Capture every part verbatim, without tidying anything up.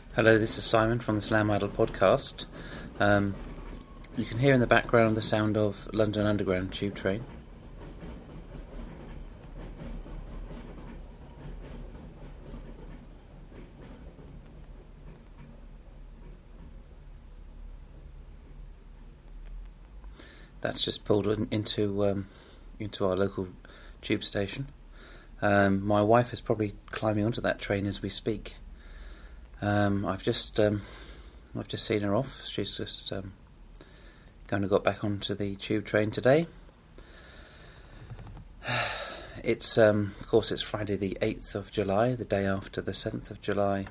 Hello, this is Simon from the Slam Idol podcast. Um, you can hear in the background the sound of London Underground tube train. That's just pulled in, into um, into our local tube station. Um, my wife is probably climbing onto that train as we speak. Um, I've just um, I've just seen her off. She's just um, kind of got back onto the tube train today. It's um, of course it's Friday the eighth of July, the day after the seventh of July,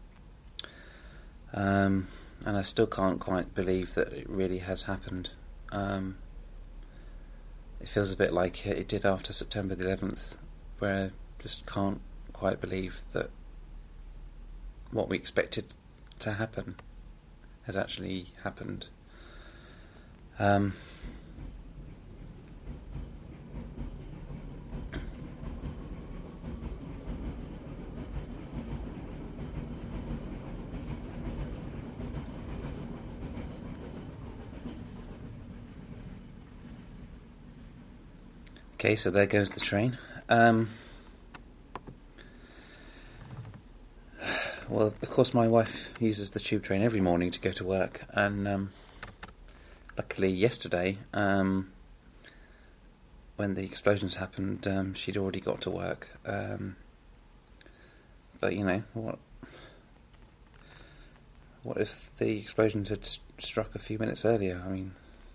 um, and I still can't quite believe that it really has happened. Um, it feels a bit like it did after September the eleventh, where I just can't quite believe that what we expected to happen has actually happened. Um, okay, so there goes the train. Um, Well, of course, my wife uses the tube train every morning to go to work, and um, luckily yesterday, um, when the explosions happened, um, she'd already got to work. Um, but you know what? What if the explosions had st- struck a few minutes earlier? I mean,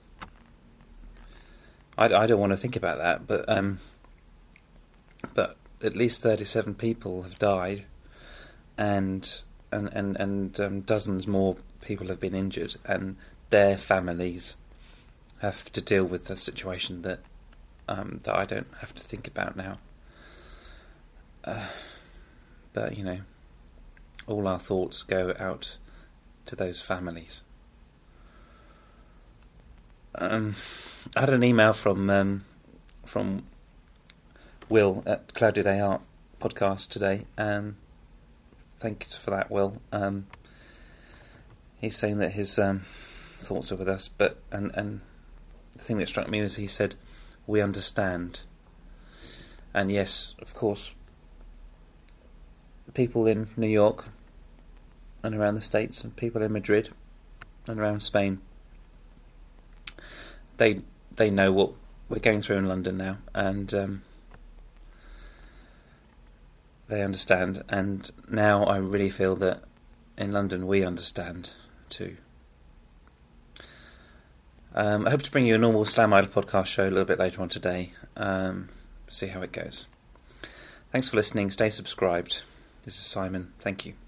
I, I don't want to think about that, but um, but at least thirty-seven people have died. And and and, and um, dozens more people have been injured, and their families have to deal with the situation that um, that I don't have to think about now. Uh, but you know, all our thoughts go out to those families. Um, I had an email from um, from Will at Clouded A Art podcast today. Um, Thanks for that, Will. Um, he's saying that his um, thoughts are with us, but and and the thing that struck me was he said, "We understand." And yes, of course, people in New York and around the States, and people in Madrid and around Spain, they they know what we're going through in London now, and um, they understand, and now I really feel that in London we understand too. Um, I hope to bring you a normal Slam Idol podcast show a little bit later on today. Um, see how it goes. Thanks for listening. Stay subscribed. This is Simon. Thank you.